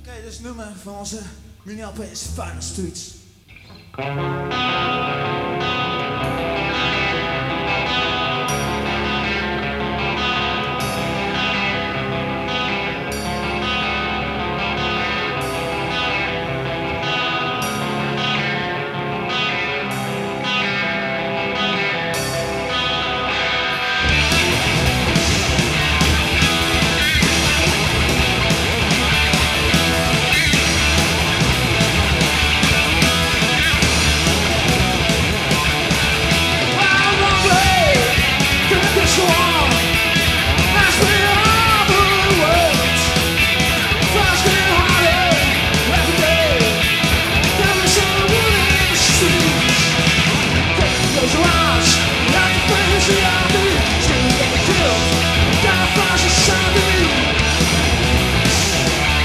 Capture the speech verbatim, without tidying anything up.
Dit is het nummer van onze Mini-L P's Final Streets.